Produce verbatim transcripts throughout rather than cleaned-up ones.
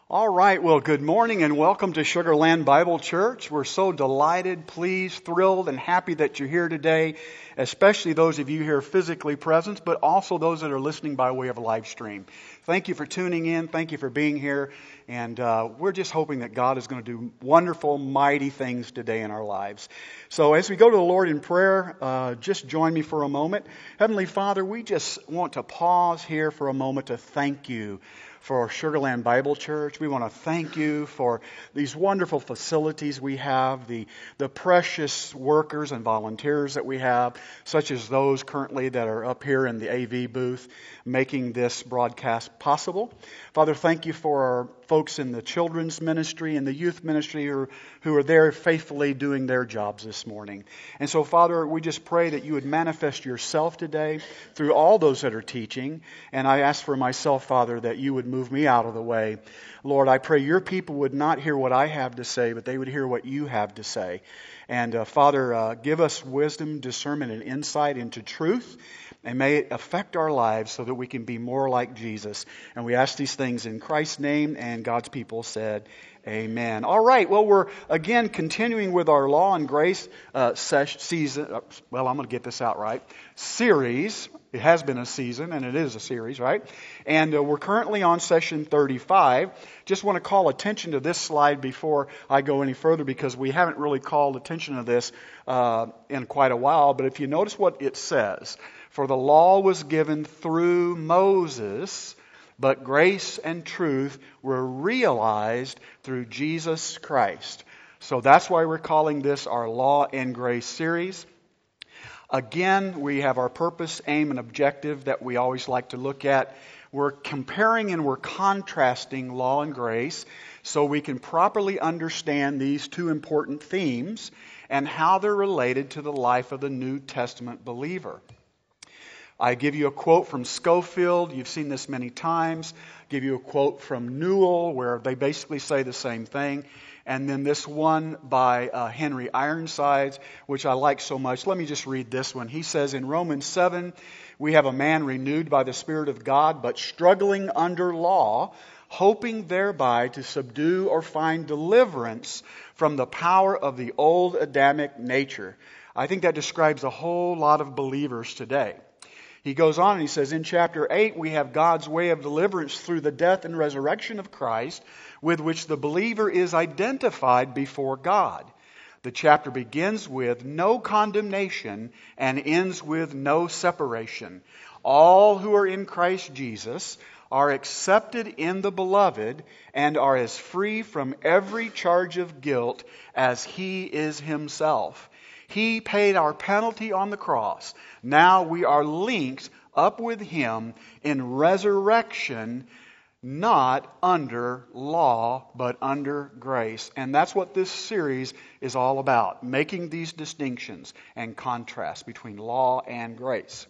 All right, well, good morning and welcome to Sugar Land Bible Church. We're so delighted, pleased, thrilled, and happy that you're here today, especially those of you here physically present, but also those that are listening by way of a live stream. Thank you for tuning in. Thank you for being here. And uh, we're just hoping that God is going to do wonderful, mighty things today in our lives. So as we go to the Lord in prayer, uh, just join me for a moment. Heavenly Father, we just want to pause here for a moment to thank you for Sugar Land Bible Church. We want to thank you for these wonderful facilities we have, the, the precious workers and volunteers that we have, such as those currently that are up here in the A V booth making this broadcast possible. Father, thank you for our folks in the children's ministry and the youth ministry who are, who are there faithfully doing their jobs this morning. And so, Father, we just pray that you would manifest yourself today through all those that are teaching. And I ask for myself, Father, that you would move me out of the way. Lord, I pray your people would not hear what I have to say, but they would hear what you have to say. And uh, Father, uh, give us wisdom, discernment, and insight into truth. And may it affect our lives so that we can be more like Jesus. And we ask these things in Christ's name, and God's people said, amen. All right, well, we're again continuing with our Law and Grace uh, ses- season. Uh, well, I'm going to get this out right. Series. It has been a season, and it is a series, right? And uh, we're currently on session thirty-five. Just want to call attention to this slide before I go any further, because we haven't really called attention to this uh, in quite a while. But if you notice what it says, for the law was given through Moses, but grace and truth were realized through Jesus Christ. So that's why we're calling this our Law and Grace series. Again, we have our purpose, aim, and objective that we always like to look at. We're comparing and we're contrasting law and grace so we can properly understand these two important themes and how they're related to the life of the New Testament believer. I give you a quote from Scofield. You've seen this many times. I give you a quote from Newell where they basically say the same thing. And then this one by uh, Henry Ironsides, which I like so much. Let me just read this one. He says in Romans seven, we have a man renewed by the Spirit of God, but struggling under law, hoping thereby to subdue or find deliverance from the power of the old Adamic nature. I think that describes a whole lot of believers today. He goes on and he says, in chapter eight, we have God's way of deliverance through the death and resurrection of Christ, with which the believer is identified before God. The chapter begins with no condemnation and ends with no separation. All who are in Christ Jesus are accepted in the beloved and are as free from every charge of guilt as He is Himself. He paid our penalty on the cross. Now we are linked up with Him in resurrection, not under law, but under grace. And that's what this series is all about, making these distinctions and contrasts between law and grace.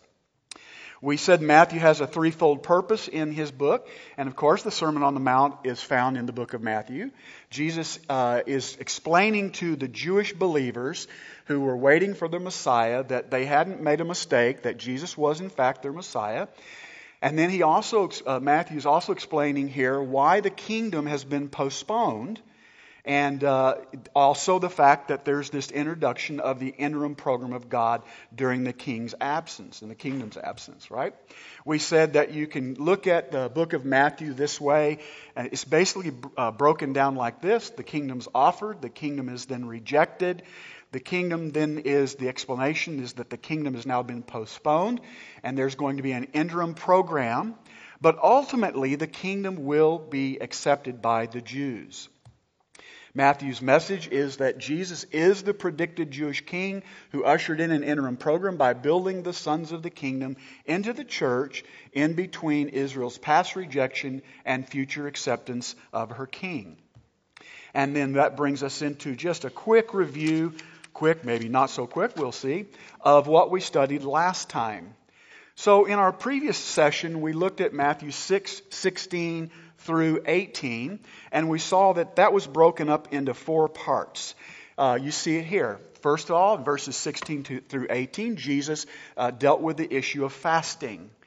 We said Matthew has a threefold purpose in his book. And of course, the Sermon on the Mount is found in the book of Matthew. Jesus uh, is explaining to the Jewish believers who were waiting for the Messiah that they hadn't made a mistake, that Jesus was in fact their Messiah. And then he also, uh, Matthew is also explaining here why the kingdom has been postponed. And uh, also the fact that there's this introduction of the interim program of God during the king's absence, and the kingdom's absence, right? We said that you can look at the book of Matthew this way, and it's basically uh, broken down like this. The kingdom's offered, the kingdom is then rejected. The kingdom then is, the explanation is that the kingdom has now been postponed, and there's going to be an interim program. But ultimately, the kingdom will be accepted by the Jews. Matthew's message is that Jesus is the predicted Jewish king who ushered in an interim program by building the sons of the kingdom into the church in between Israel's past rejection and future acceptance of her king. And then that brings us into just a quick review, quick, maybe not so quick, we'll see, of what we studied last time. So in our previous session, we looked at Matthew six sixteen through eighteen, and we saw that that was broken up into four parts. Uh, you see it here. First of all, verses sixteen to, through eighteen, Jesus uh, dealt with the issue of fasting.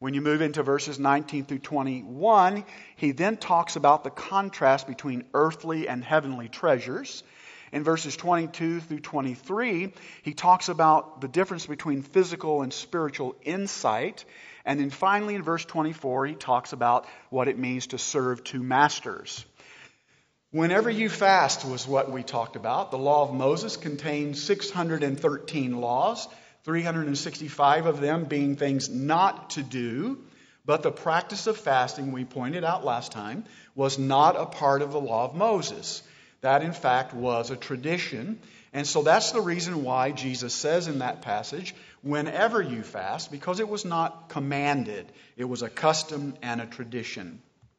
When you move into verses nineteen through twenty-one, he then talks about the contrast between earthly and heavenly treasures. In verses twenty-two through twenty-three, he talks about the difference between physical and spiritual insight. And then finally in verse twenty-four, he talks about what it means to serve two masters. Whenever you fast was what we talked about. The law of Moses contains six hundred thirteen laws, three hundred sixty-five of them being things not to do. But the practice of fasting, we pointed out last time, was not a part of the law of Moses. That, in fact, was a tradition. And so that's the reason why Jesus says in that passage, whenever you fast, because it was not commanded. It was a custom and a tradition.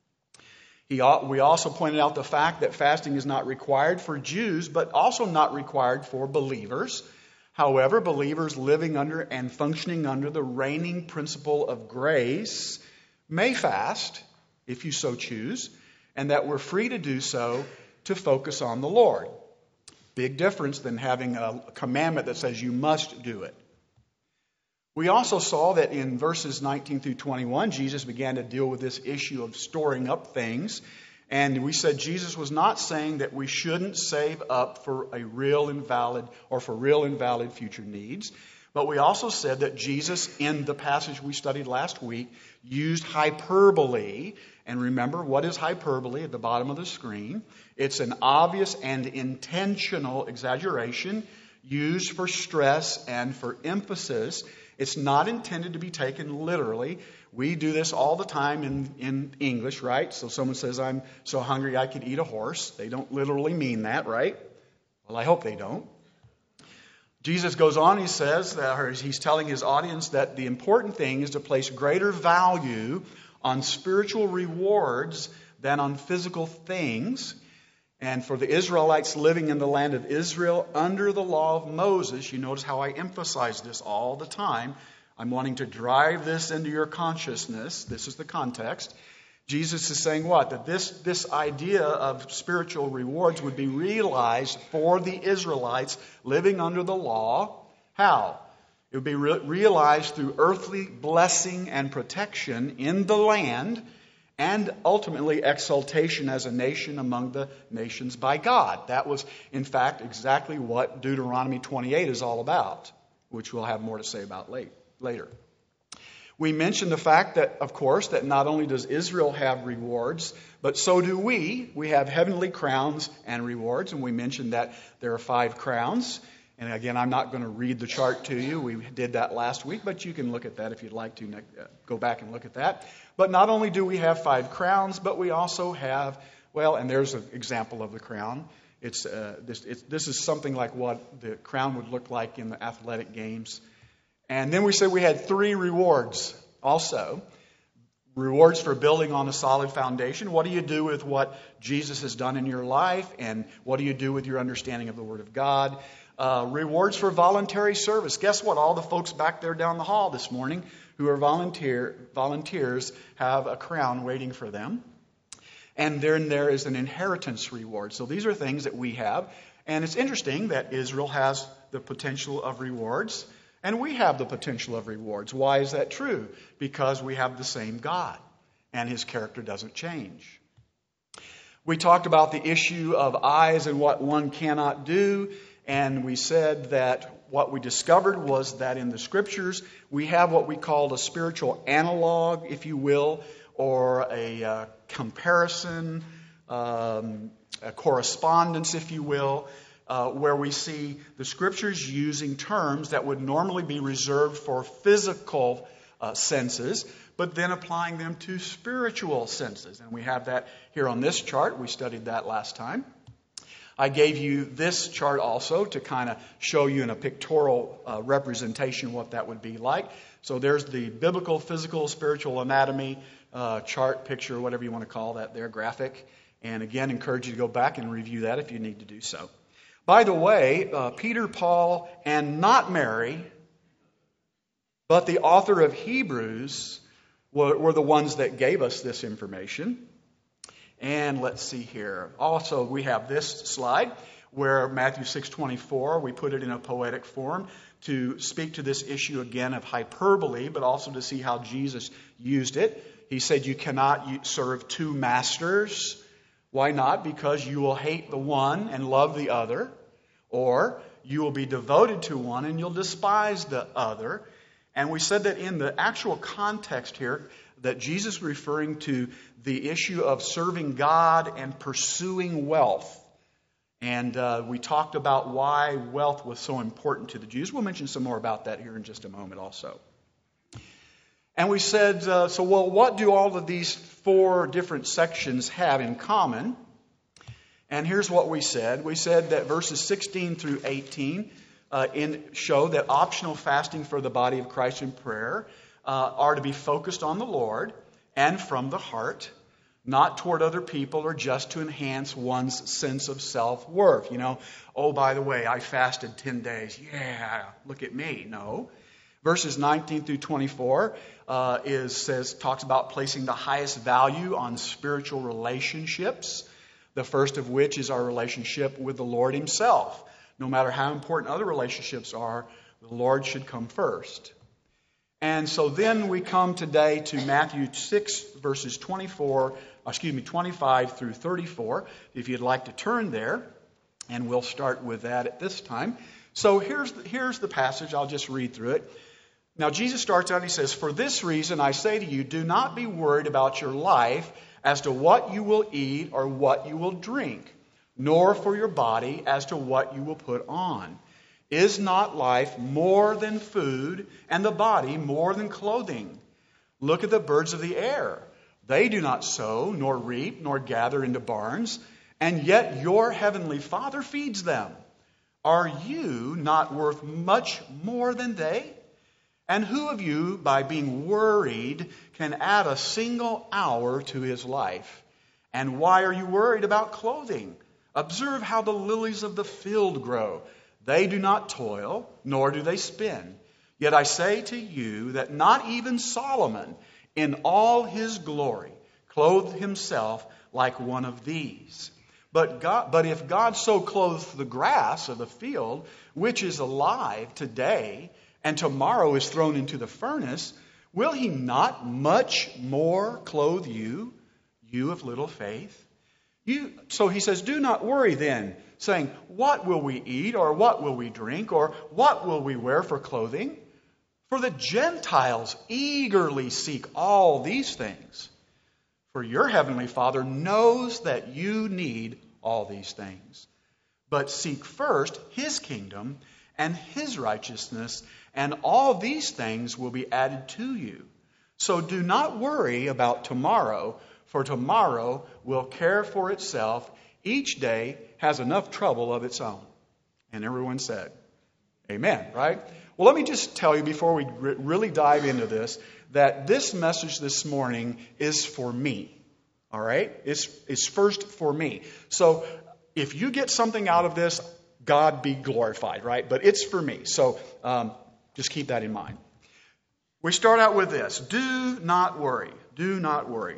He, we also pointed out the fact that fasting is not required for Jews, but also not required for believers. However, believers living under and functioning under the reigning principle of grace may fast, if you so choose, and that we're free to do so to focus on the Lord. Big difference than having a commandment that says you must do it. We also saw that in verses nineteen through twenty-one, Jesus began to deal with this issue of storing up things. And we said Jesus was not saying that we shouldn't save up for a real and valid or for real and valid future needs. But we also said that Jesus, in the passage we studied last week, used hyperbole. And remember, what is hyperbole at the bottom of the screen? It's an obvious and intentional exaggeration used for stress and for emphasis. It's not intended to be taken literally. We do this all the time in, in English, right? So someone says, I'm so hungry I could eat a horse. They don't literally mean that, right? Well, I hope they don't. Jesus goes on, he says, that, or he's telling his audience that the important thing is to place greater value on spiritual rewards than on physical things. And for the Israelites living in the land of Israel under the law of Moses, you notice how I emphasize this all the time. I'm wanting to drive this into your consciousness. This is the context. Jesus is saying what? That this, this idea of spiritual rewards would be realized for the Israelites living under the law. How? It would be re- realized through earthly blessing and protection in the land, and ultimately exaltation as a nation among the nations by God. That was, in fact, exactly what Deuteronomy twenty-eight is all about, which we'll have more to say about late, later. We mentioned the fact that, of course, that not only does Israel have rewards, but so do we. We have heavenly crowns and rewards, and we mentioned that there are five crowns. And again, I'm not going to read the chart to you. We did that last week, but you can look at that if you'd like to. Go back and look at that. But not only do we have five crowns, but we also have, well, and there's an example of the crown. It's, uh, this, it's, this is something like what the crown would look like in the athletic games. And then we said we had three rewards also. Rewards for building on a solid foundation. What do you do with what Jesus has done in your life? And what do you do with your understanding of the Word of God? Uh, rewards for voluntary service. Guess what? All the folks back there down the hall this morning who are volunteer volunteers have a crown waiting for them. And then there is an inheritance reward. So these are things that we have. And it's interesting that Israel has the potential of rewards, and we have the potential of rewards. Why is that true? Because we have the same God, and His character doesn't change. We talked about the issue of eyes and what one cannot do. And we said that what we discovered was that in the Scriptures, we have what we call a spiritual analog, if you will, or a uh, comparison, um, a correspondence, if you will, uh, where we see the Scriptures using terms that would normally be reserved for physical uh, senses, but then applying them to spiritual senses. And we have that here on this chart. We studied that last time. I gave you this chart also to kind of show you in a pictorial uh, representation what that would be like. So there's the biblical, physical, spiritual anatomy uh, chart, picture, whatever you want to call that there, graphic. And again, encourage you to go back and review that if you need to do so. By the way, uh, Peter, Paul, and not Mary, but the author of Hebrews were, were the ones that gave us this information. And let's see here. Also, we have this slide. where Matthew six twenty-four, we put it in a poetic form to speak to this issue again of hyperbole, but also to see how Jesus used it. He said you cannot serve two masters. Why not? Because you will hate the one and love the other, or you will be devoted to one and you'll despise the other. And we said that in the actual context here, that Jesus is referring to the issue of serving God and pursuing wealth. And uh, we talked about why wealth was so important to the Jews. We'll mention some more about that here in just a moment also. And we said, uh, so well, what do all of these four different sections have in common? And here's what we said. We said that verses sixteen through eighteen uh, in, show that optional fasting for the body of Christ in prayer uh, are to be focused on the Lord and from the heart, not toward other people or just to enhance one's sense of self-worth. You know, oh, by the way, I fasted ten days. Yeah, look at me. No. Verses nineteen through twenty-four uh, is says talks about placing the highest value on spiritual relationships, the first of which is our relationship with the Lord Himself. No matter how important other relationships are, the Lord should come first. And so then we come today to Matthew six, verses twenty-four, excuse me, twenty-five through thirty-four, if you'd like to turn there, and we'll start with that at this time. So here's the, here's the passage. I'll just read through it. Now, Jesus starts out and He says, "For this reason I say to you, do not be worried about your life as to what you will eat or what you will drink, nor for your body as to what you will put on. Is not life more than food, and the body more than clothing? Look at the birds of the air. They do not sow, nor reap, nor gather into barns, and yet your heavenly Father feeds them. Are you not worth much more than they? And who of you, by being worried, can add a single hour to his life? And why are you worried about clothing? Observe how the lilies of the field grow. They do not toil, nor do they spin. Yet I say to you that not even Solomon, in all his glory, clothed himself like one of these. But God, but if God so clothes the grass of the field, which is alive today, and tomorrow is thrown into the furnace, will He not much more clothe you, you of little faith? You, so He says, do not worry then, saying, what will we eat, or what will we drink, or what will we wear for clothing? For the Gentiles eagerly seek all these things. For your heavenly Father knows that you need all these things. But seek first His kingdom and His righteousness, and all these things will be added to you. So do not worry about tomorrow, for tomorrow will care for itself. Each day has enough trouble of its own." And everyone said, amen, right? Well, let me just tell you before we re- really dive into this, that this message this morning is for me, all right? It's, it's first for me. So if you get something out of this, God be glorified, right? But it's for me. So um, just keep that in mind. We start out with this. Do not worry. Do not worry.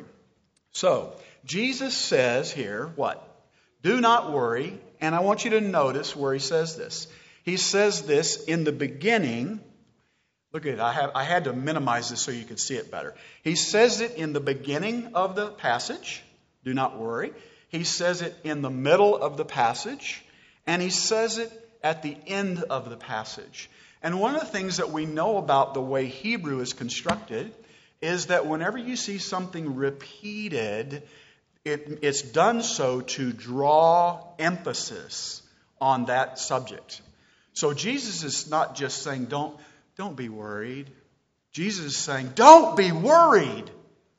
So Jesus says here, what? Do not worry. And I want you to notice where He says this. He says this in the beginning. Look at it. I, have, I had to minimize this so you could see it better. He says it in the beginning of the passage. Do not worry. He says it in the middle of the passage. And He says it at the end of the passage. And one of the things that we know about the way Hebrew is constructed is that whenever you see something repeated, it, it's done so to draw emphasis on that subject. So Jesus is not just saying, don't, don't be worried. Jesus is saying, don't be worried.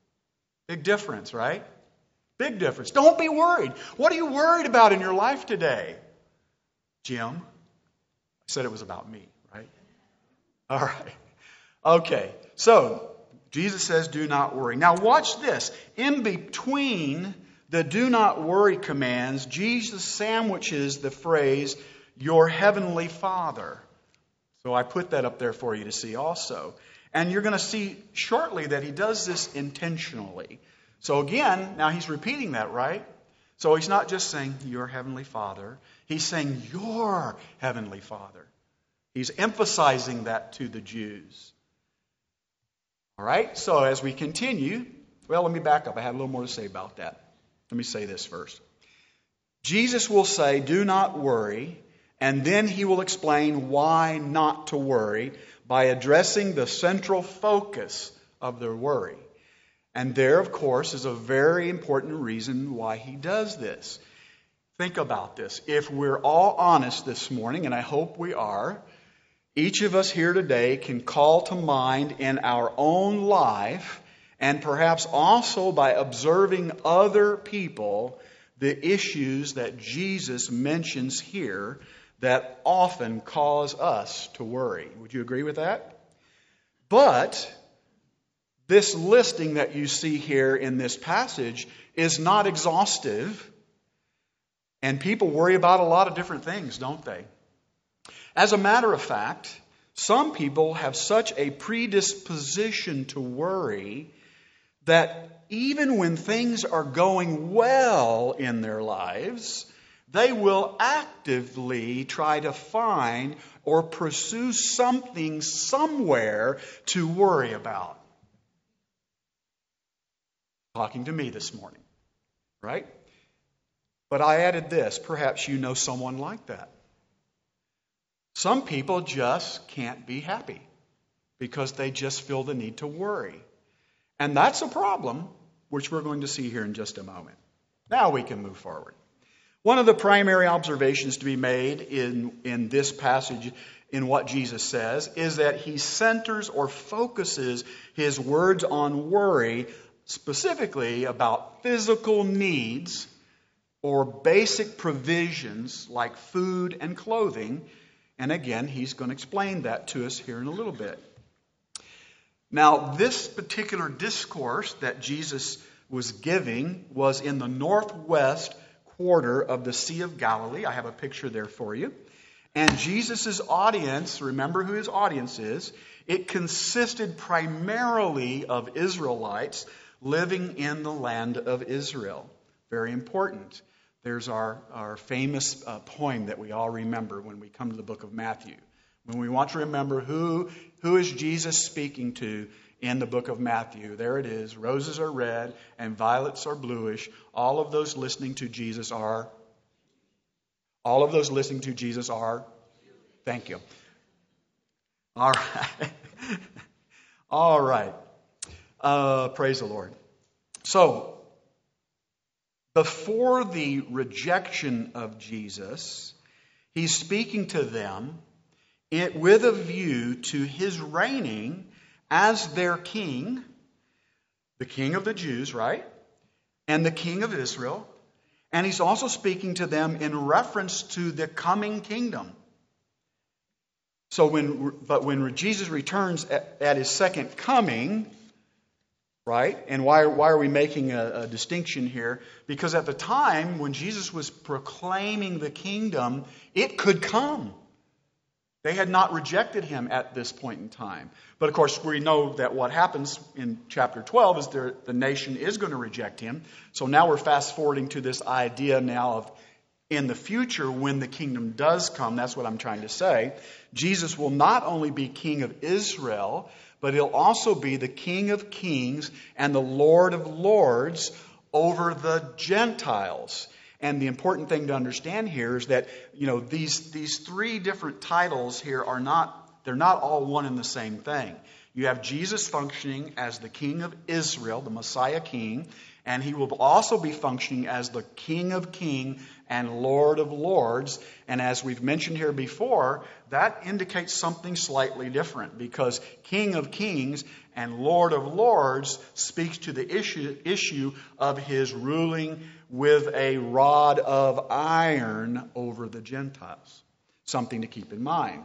Big difference, right? Big difference. Don't be worried. What are you worried about in your life today? Jim, I said it was about me, right? All right. Okay. So, Jesus says, do not worry. Now, watch this. In between the do not worry commands, Jesus sandwiches the phrase, your heavenly Father. So I put that up there for you to see also. And you're going to see shortly that He does this intentionally. So again, now He's repeating that, right? So he's not just saying your Heavenly Father. He's saying your Heavenly Father. He's emphasizing that to the Jews. All right, so as we continue, well, let me back up. I have a little more to say about that. Let me say this first. Jesus will say, do not worry, and then he will explain why not to worry by addressing the central focus of their worry. And there, of course, is a very important reason why he does this. Think about this. If we're all honest this morning, and I hope we are, each of us here today can call to mind in our own life, and perhaps also by observing other people, the issues that Jesus mentions here that often cause us to worry. Would you agree with that? But this listing that you see here in this passage is not exhaustive, and people worry about a lot of different things, don't they? As a matter of fact, some people have such a predisposition to worry that even when things are going well in their lives, they will actively try to find or pursue something somewhere to worry about. Talking to me this morning, right? But I added this, perhaps you know someone like that. Some people just can't be happy because they just feel the need to worry. And that's a problem, which we're going to see here in just a moment. Now we can move forward. One of the primary observations to be made in, in this passage, in what Jesus says, is that he centers or focuses his words on worry specifically about physical needs or basic provisions like food and clothing. And again, he's going to explain that to us here in a little bit. Now, this particular discourse that Jesus was giving was in the northwest quarter of the Sea of Galilee. I have a picture there for you. And Jesus' audience, remember who his audience is, it consisted primarily of Israelites living in the land of Israel. Very important. There's our, our famous uh, poem that we all remember when we come to the book of Matthew. When we want to remember who, who is Jesus speaking to in the book of Matthew, there it is. Roses are red and violets are bluish. All of those listening to Jesus are, all of those listening to Jesus are, thank you. All right. All right. Uh, praise the Lord. So, before the rejection of Jesus, he's speaking to them it, with a view to his reigning as their king, the king of the Jews, right? And the king of Israel. And he's also speaking to them in reference to the coming kingdom. So when, but when Jesus returns at, at his second coming, right? And why, why are we making a, a distinction here? Because at the time when Jesus was proclaiming the kingdom, it could come. They had not rejected him at this point in time. But of course, we know that what happens in chapter twelve is there, the nation is going to reject him. So now we're fast forwarding to this idea now of in the future when the kingdom does come, that's what I'm trying to say, Jesus will not only be king of Israel, but he'll also be the King of Kings and the Lord of Lords over the Gentiles. And the important thing to understand here is that, you know, these, these three different titles here are not, they're not all one and the same thing. You have Jesus functioning as the King of Israel, the Messiah King, and he will also be functioning as the King of Kings and Lord of Lords. And as we've mentioned here before, that indicates something slightly different because King of Kings and Lord of Lords speaks to the issue, issue of his ruling with a rod of iron over the Gentiles. Something to keep in mind.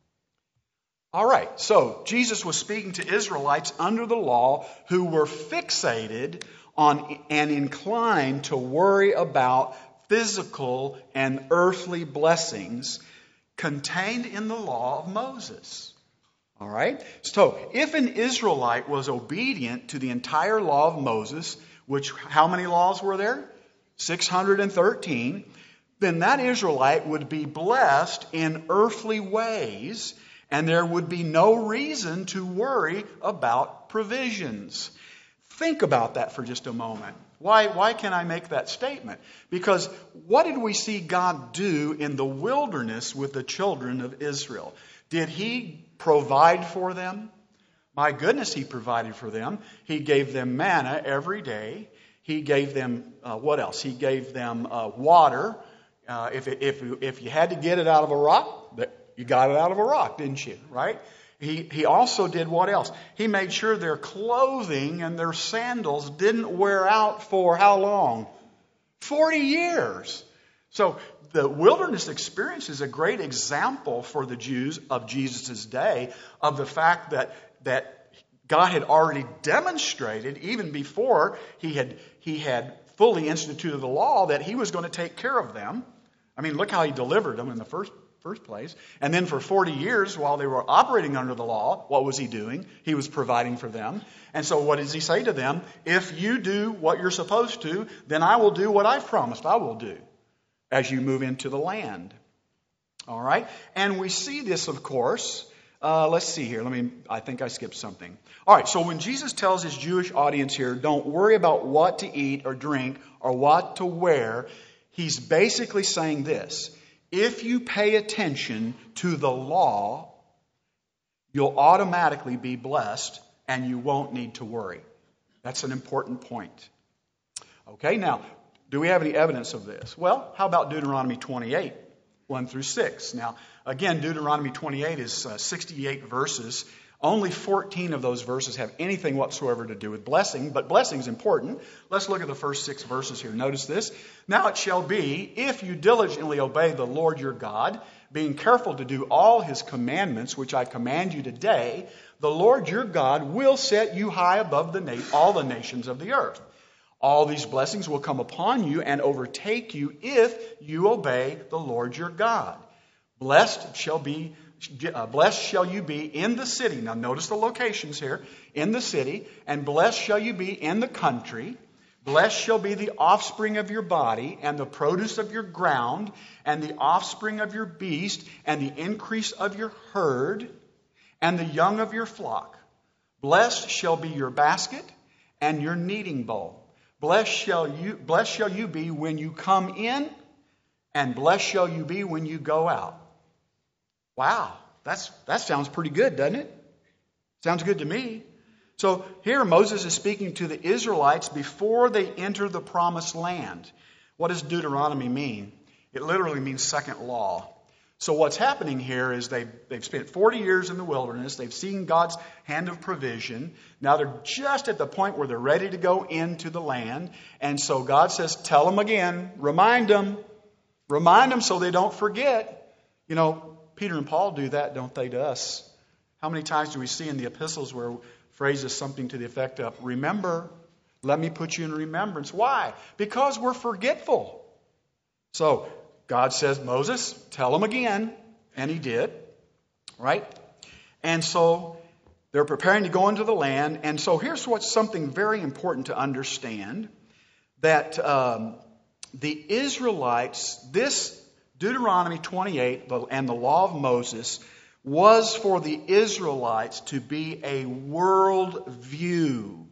All right, so Jesus was speaking to Israelites under the law who were fixated on and inclined to worry about physical and earthly blessings contained in the law of Moses. All right? So, if an Israelite was obedient to the entire law of Moses, which, how many laws were there? six hundred thirteen, then that Israelite would be blessed in earthly ways, and there would be no reason to worry about provisions. Think about that for just a moment. Why, why can I make that statement? Because what did we see God do in the wilderness with the children of Israel? Did He provide for them? My goodness, He provided for them. He gave them manna every day. He gave them, uh, what else? He gave them uh, water. Uh, if, it, if, if you had to get it out of a rock, you got it out of a rock, didn't you? Right? He, he also did what else? He made sure their clothing and their sandals didn't wear out for how long? forty years. So the wilderness experience is a great example for the Jews of Jesus' day of the fact that, that God had already demonstrated, even before he had, he had fully instituted the law, that He was going to take care of them. I mean, look how He delivered them in the first first place. And then for forty years, while they were operating under the law, what was He doing? He was providing for them. And so what does He say to them? If you do what you're supposed to, then I will do what I've promised I will do as you move into the land. All right? And we see this, of course. Uh, let's see here. Let me, I think I skipped something. All right, so when Jesus tells His Jewish audience here, don't worry about what to eat or drink or what to wear, He's basically saying this. If you pay attention to the law, you'll automatically be blessed and you won't need to worry. That's an important point. Okay, now, do we have any evidence of this? Well, how about Deuteronomy twenty-eight, one through six? Now, again, Deuteronomy twenty-eight is uh, sixty-eight verses. Only fourteen of those verses have anything whatsoever to do with blessing, but blessing is important. Let's look at the first six verses here. Notice this. Now it shall be, if you diligently obey the Lord your God, being careful to do all His commandments, which I command you today, the Lord your God will set you high above the na- all the nations of the earth. All these blessings will come upon you and overtake you if you obey the Lord your God. Blessed shall be Uh, blessed shall you be in the city. Now notice the locations here. In the city. And blessed shall you be in the country. Blessed shall be the offspring of your body and the produce of your ground and the offspring of your beast and the increase of your herd and the young of your flock. Blessed shall be your basket and your kneading bowl. Blessed shall you, blessed shall you be when you come in, and blessed shall you be when you go out. Wow, that's, that sounds pretty good, doesn't it? Sounds good to me. So here Moses is speaking to the Israelites before they enter the promised land. What does Deuteronomy mean? It literally means second law. So what's happening here is they've, they've spent forty years in the wilderness. They've seen God's hand of provision. Now they're just at the point where they're ready to go into the land. And so God says, tell them again, remind them, remind them so they don't forget. You know, Peter and Paul do that, don't they, to us? How many times do we see in the epistles where phrases something to the effect of, remember, let me put you in remembrance. Why? Because we're forgetful. So God says, Moses, tell them again. And he did. Right? And so they're preparing to go into the land. And so here's what's something very important to understand. That um, the Israelites, this Deuteronomy twenty-eight and the law of Moses was for the Israelites to be a world view.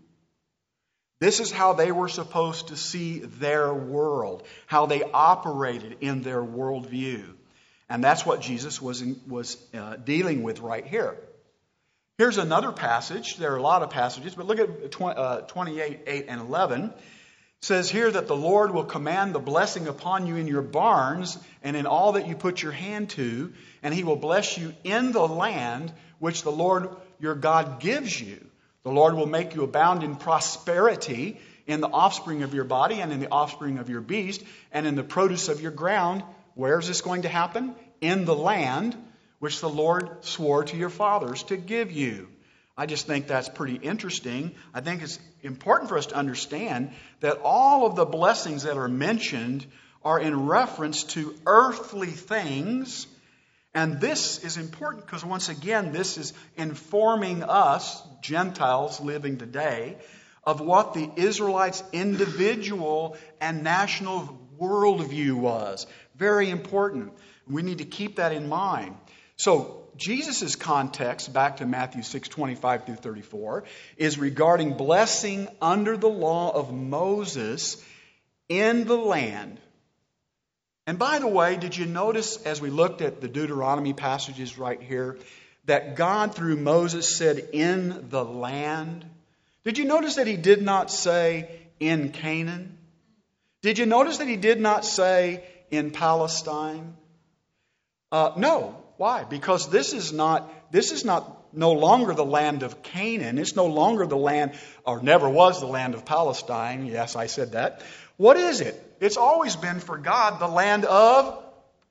This is how they were supposed to see their world, how they operated in their worldview. And that's what Jesus was, in, was uh, dealing with right here. Here's another passage. There are a lot of passages, but look at twenty-eight, eight, and eleven. It says here that the Lord will command the blessing upon you in your barns and in all that you put your hand to, and He will bless you in the land which the Lord your God gives you. The Lord will make you abound in prosperity in the offspring of your body and in the offspring of your beast and in the produce of your ground. Where is this going to happen? In the land which the Lord swore to your fathers to give you. I just think that's pretty interesting. I think it's important for us to understand that all of the blessings that are mentioned are in reference to earthly things. And this is important because, once again, this is informing us, Gentiles living today, of what the Israelites' individual and national worldview was. Very important. We need to keep that in mind. So, Jesus' context, back to Matthew six, twenty-five through thirty-four, is regarding blessing under the law of Moses in the land. And by the way, did you notice as we looked at the Deuteronomy passages right here, that God through Moses said, in the land? Did you notice that he did not say, in Canaan? Did you notice that he did not say, in Palestine? Uh, no. Why? Because this is not, this is not no longer the land of Canaan. It's no longer the land, or never was the land of Palestine. Yes, I said that. What is it? It's always been for God the land of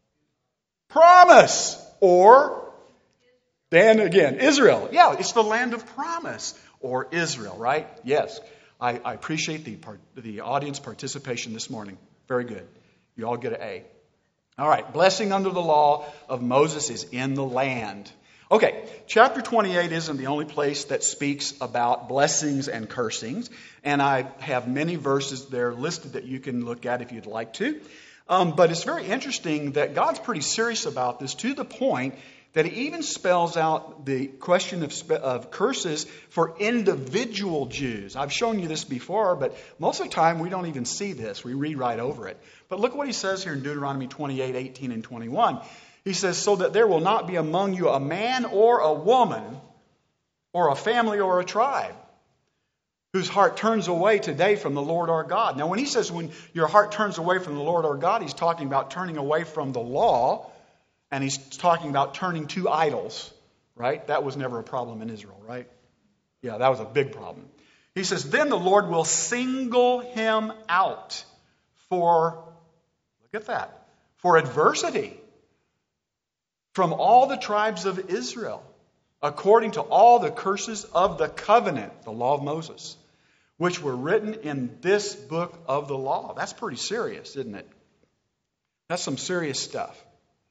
promise. Or, then again, Israel. Yeah, it's the land of promise. Or Israel, right? Yes. I, I appreciate the, part, the audience participation this morning. Very good. You all get an A. All right, blessing under the law of Moses is in the land. Okay, chapter twenty-eight isn't the only place that speaks about blessings and cursings, and I have many verses there listed that you can look at if you'd like to. Um, but it's very interesting that God's pretty serious about this, to the point that he even spells out the question of, spe- of curses for individual Jews. I've shown you this before, but most of the time we don't even see this. We read right over it. But look what he says here in Deuteronomy twenty-eight, eighteen, and twenty-one. He says, so that there will not be among you a man or a woman or a family or a tribe whose heart turns away today from the Lord our God. Now, when he says when your heart turns away from the Lord our God, he's talking about turning away from the law, and he's talking about turning to idols, right? That was never a problem in Israel, right? Yeah, that was a big problem. He says, then the Lord will single him out for, look at that, for adversity from all the tribes of Israel, according to all the curses of the covenant, the law of Moses, which were written in this book of the law. That's pretty serious, isn't it? That's some serious stuff.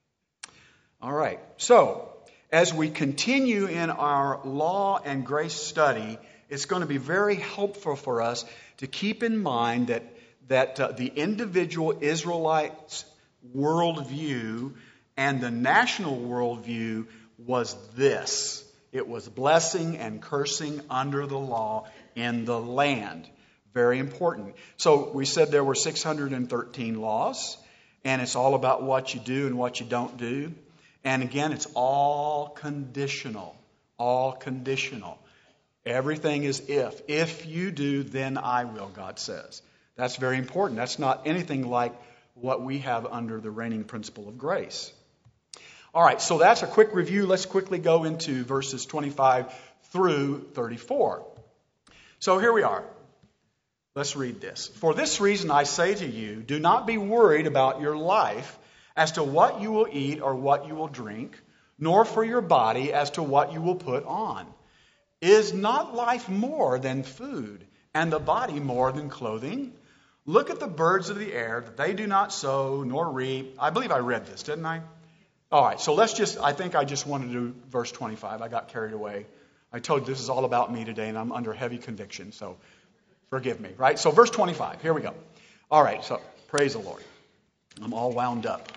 All right. So, as we continue in our law and grace study, it's going to be very helpful for us to keep in mind that, that uh, the individual Israelites' worldview and the national worldview was this. It was blessing and cursing under the law in the land. Very important. So we said there were six hundred thirteen laws, and it's all about what you do and what you don't do. And again, it's all conditional. All conditional. Everything is if. If you do, then I will, God says. That's very important. That's not anything like what we have under the reigning principle of grace. All right, so that's a quick review. Let's quickly go into verses twenty-five through thirty-four. So here we are. Let's read this. For this reason I say to you, do not be worried about your life as to what you will eat or what you will drink, nor for your body as to what you will put on. Is not life more than food, and the body more than clothing? Look at the birds of the air, that they do not sow nor reap. I believe I read this, didn't I? All right, so let's just, I think I just wanted to do verse twenty-five. I got carried away. I told you this is all about me today, and I'm under heavy conviction, so forgive me, right? So verse twenty-five, here we go. All right, so praise the Lord. I'm all wound up.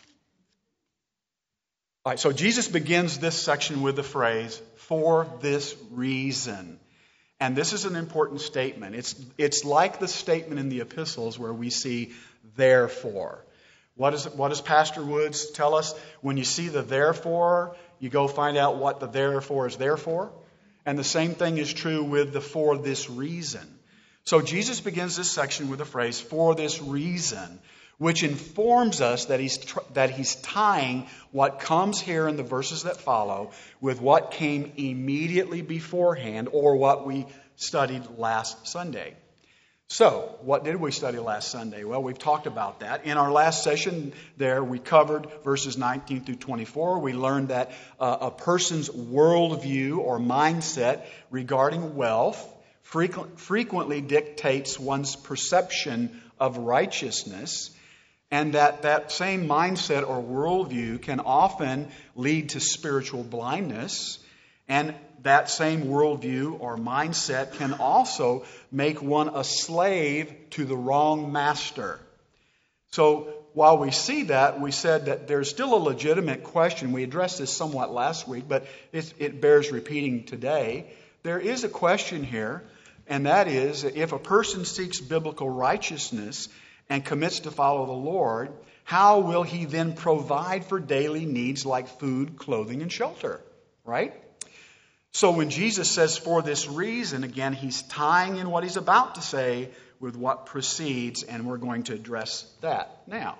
All right, so Jesus begins this section with the phrase, for this reason. And this is an important statement. It's, it's like the statement in the epistles where we see therefore. What, is, what does Pastor Woods tell us? When you see the therefore, you go find out what the therefore is there for. And the same thing is true with the for this reason. So Jesus begins this section with the phrase, for this reason, which informs us that he's, tr- that he's tying what comes here in the verses that follow with what came immediately beforehand, or what we studied last Sunday. So, what did we study last Sunday? Well, we've talked about that. In our last session there, we covered verses nineteen through twenty-four. We learned that uh, a person's worldview or mindset regarding wealth frequent, frequently dictates one's perception of righteousness, and that that same mindset or worldview can often lead to spiritual blindness. And that same worldview or mindset can also make one a slave to the wrong master. So while we see that, we said that there's still a legitimate question. We addressed this somewhat last week, but it, it bears repeating today. There is a question here, and that is, if a person seeks biblical righteousness and commits to follow the Lord, how will he then provide for daily needs like food, clothing, and shelter? Right? So when Jesus says for this reason, again, he's tying in what he's about to say with what precedes, and we're going to address that now.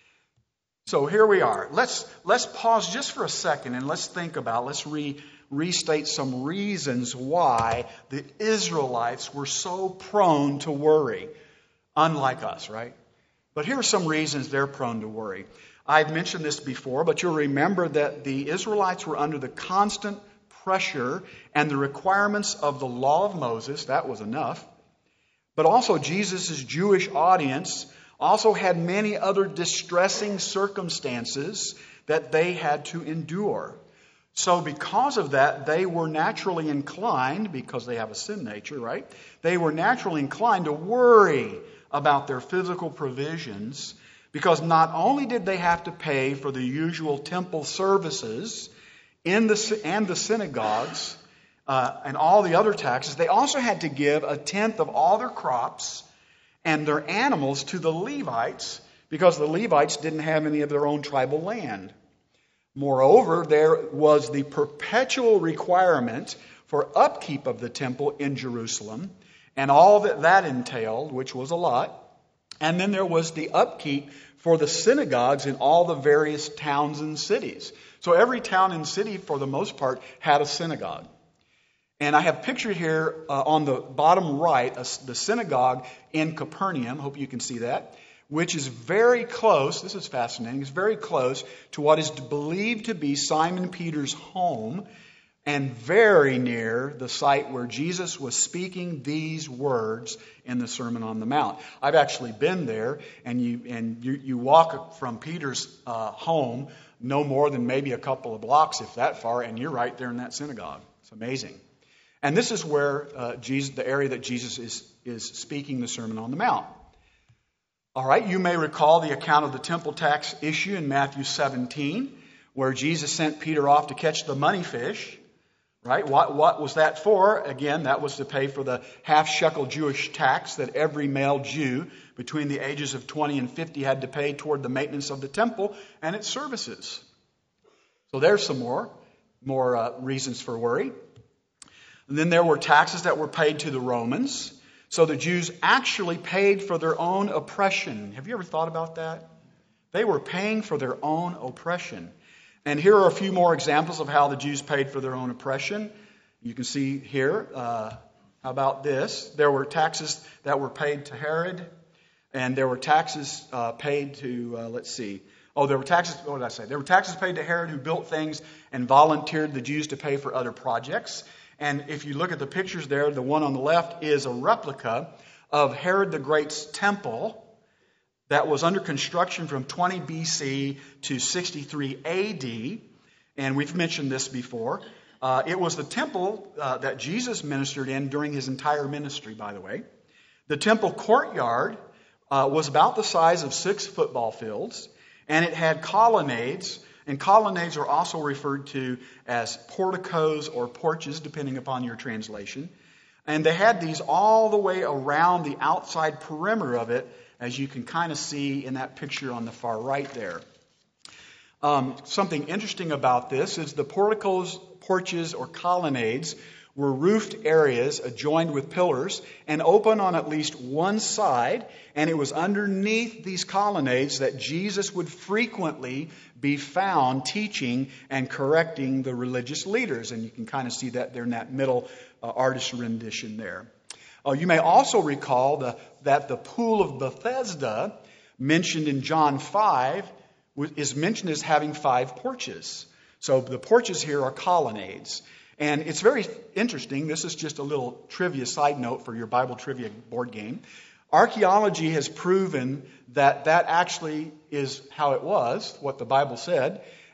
So here we are. Let's let's pause just for a second and let's think about, let's re, restate some reasons why the Israelites were so prone to worry, unlike us, right? But here are some reasons they're prone to worry. I've mentioned this before, but you'll remember that the Israelites were under the constant pressure and the requirements of the law of Moses. That was enough. But also Jesus' Jewish audience also had many other distressing circumstances that they had to endure. So because of that, they were naturally inclined, because they have a sin nature, right? They were naturally inclined to worry about their physical provisions, because not only did they have to pay for the usual temple services in the and the synagogues uh, and all the other taxes, they also had to give a tenth of all their crops and their animals to the Levites, because the Levites didn't have any of their own tribal land. Moreover, there was the perpetual requirement for upkeep of the temple in Jerusalem and all that that entailed, which was a lot. And then there was the upkeep for the synagogues in all the various towns and cities. So every town and city, for the most part, had a synagogue. And I have pictured here uh, on the bottom right, a, the synagogue in Capernaum. Hope you can see that. Which is very close, this is fascinating, it's very close to what is believed to be Simon Peter's home, and very near the site where Jesus was speaking these words in the Sermon on the Mount. I've actually been there, and you and you, you walk from Peter's uh, home no more than maybe a couple of blocks, if that far, and you're right there in that synagogue. It's amazing. And this is where uh, Jesus, the area that Jesus is, is speaking the Sermon on the Mount. All right, you may recall the account of the temple tax issue in Matthew seventeen, where Jesus sent Peter off to catch the money fish. Right? What, what was that for? Again, that was to pay for the half shekel Jewish tax that every male Jew between the ages of twenty and fifty had to pay toward the maintenance of the temple and its services. So there's some more, more uh, reasons for worry. And then there were taxes that were paid to the Romans. So the Jews actually paid for their own oppression. Have you ever thought about that? They were paying for their own oppression. And here are a few more examples of how the Jews paid for their own oppression. You can see here, uh, how about this? There were taxes that were paid to Herod, and there were taxes uh, paid to, uh, let's see, oh, there were taxes, what did I say? There were taxes paid to Herod, who built things and volunteered the Jews to pay for other projects. And if you look at the pictures there, the one on the left is a replica of Herod the Great's temple that was under construction from twenty B C to sixty-three A D. And we've mentioned this before. Uh, it was the temple uh, that Jesus ministered in during his entire ministry, by the way. The temple courtyard uh, was about the size of six football fields, and it had colonnades. And colonnades are also referred to as porticos or porches, depending upon your translation. And they had these all the way around the outside perimeter of it, as you can kind of see in that picture on the far right there. Um, something interesting about this is the porticos, porches, or colonnades were roofed areas adjoined with pillars and open on at least one side, and it was underneath these colonnades that Jesus would frequently be found teaching and correcting the religious leaders. And you can kind of see that there in that middle uh, artist rendition there. Uh, you may also recall the, that the pool of Bethesda, mentioned in John five, is mentioned as having five porches. So the porches here are colonnades. And it's very interesting. This is just a little trivia side note for your Bible trivia board game. Archaeology has proven that that actually is how it was, what the Bible said.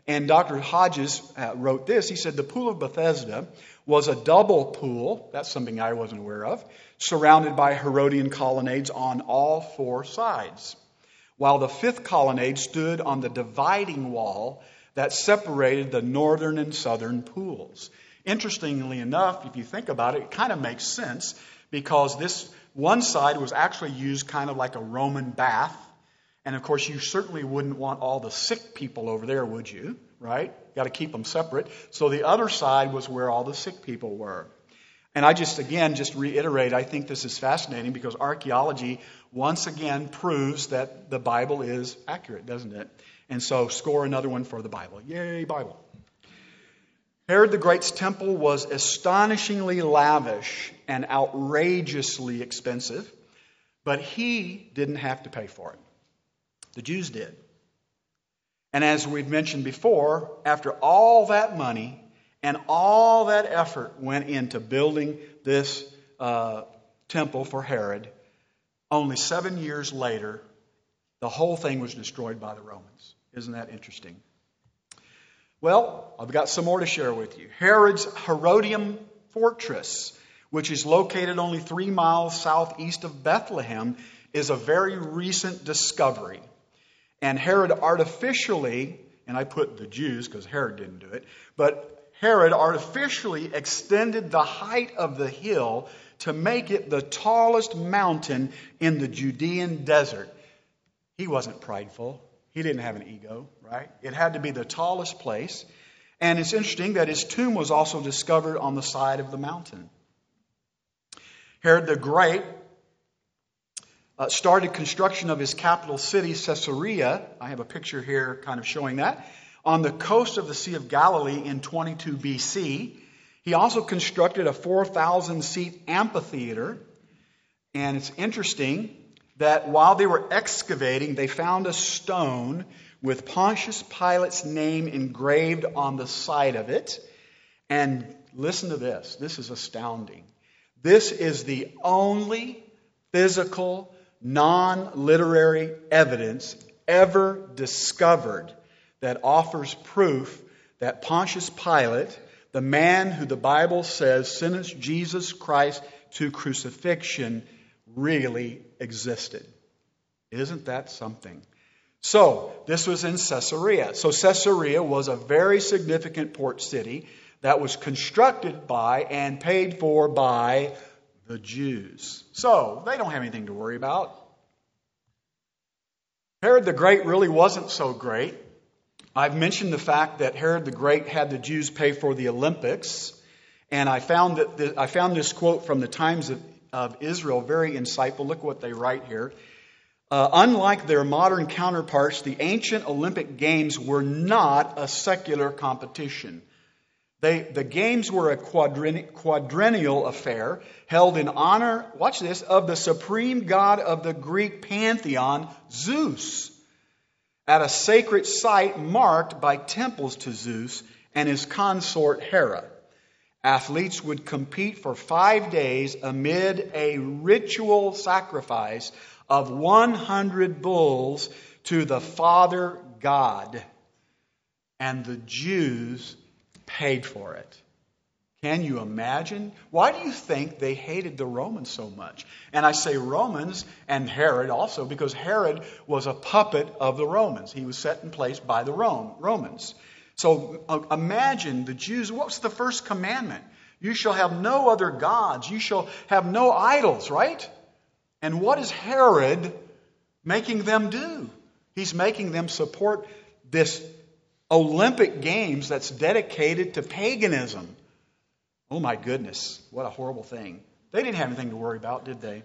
And Doctor Hodges uh, wrote this. He said, the Pool of Bethesda was a double pool, that's something I wasn't aware of, surrounded by Herodian colonnades on all four sides, while the fifth colonnade stood on the dividing wall that separated the northern and southern pools. Interestingly enough, if you think about it, it kind of makes sense, because this one side was actually used kind of like a Roman bath. And of course, you certainly wouldn't want all the sick people over there, would you? Right? Got to keep them separate. So the other side was where all the sick people were. And I just, again, just reiterate, I think this is fascinating because archaeology once again proves that the Bible is accurate, doesn't it? And so score another one for the Bible. Yay, Bible. Herod the Great's temple was astonishingly lavish and outrageously expensive, but he didn't have to pay for it. The Jews did. And as we've mentioned before, after all that money and all that effort went into building this uh, temple for Herod, only seven years later, the whole thing was destroyed by the Romans. Isn't that interesting? Well, I've got some more to share with you. Herod's Herodium Fortress, which is located only three miles southeast of Bethlehem, is a very recent discovery. And Herod artificially, and I put the Jews because Herod didn't do it, but Herod artificially extended the height of the hill to make it the tallest mountain in the Judean desert. He wasn't prideful. He didn't have an ego, right? It had to be the tallest place. And it's interesting that his tomb was also discovered on the side of the mountain. Herod the Great Uh, started construction of his capital city, Caesarea. I have a picture here kind of showing that. On the coast of the Sea of Galilee in twenty-two B C. He also constructed a four thousand seat amphitheater. And it's interesting that while they were excavating, they found a stone with Pontius Pilate's name engraved on the side of it. And listen to this. This is astounding. This is the only physical non-literary evidence ever discovered that offers proof that Pontius Pilate, the man who the Bible says sentenced Jesus Christ to crucifixion, really existed. Isn't that something? So, this was in Caesarea. So Caesarea was a very significant port city that was constructed by and paid for by the Jews. So, they don't have anything to worry about. Herod the Great really wasn't so great. I've mentioned the fact that Herod the Great had the Jews pay for the Olympics. And I found that the, I found this quote from the Times of, of Israel very insightful. Look what they write here. Uh, unlike their modern counterparts, the ancient Olympic Games were not a secular competition. They, the games were a quadren, quadrennial affair held in honor, watch this, of the supreme god of the Greek pantheon, Zeus, at a sacred site marked by temples to Zeus and his consort Hera. Athletes would compete for five days amid a ritual sacrifice of one hundred bulls to the Father God. And the Jews paid for it. Can you imagine? Why do you think they hated the Romans so much? And I say Romans and Herod also because Herod was a puppet of the Romans. He was set in place by the Rome, Romans. So uh, imagine the Jews. What's the first commandment? You shall have no other gods. You shall have no idols, right? And what is Herod making them do? He's making them support this Olympic Games that's dedicated to paganism. Oh my goodness, what a horrible thing. They didn't have anything to worry about, did they?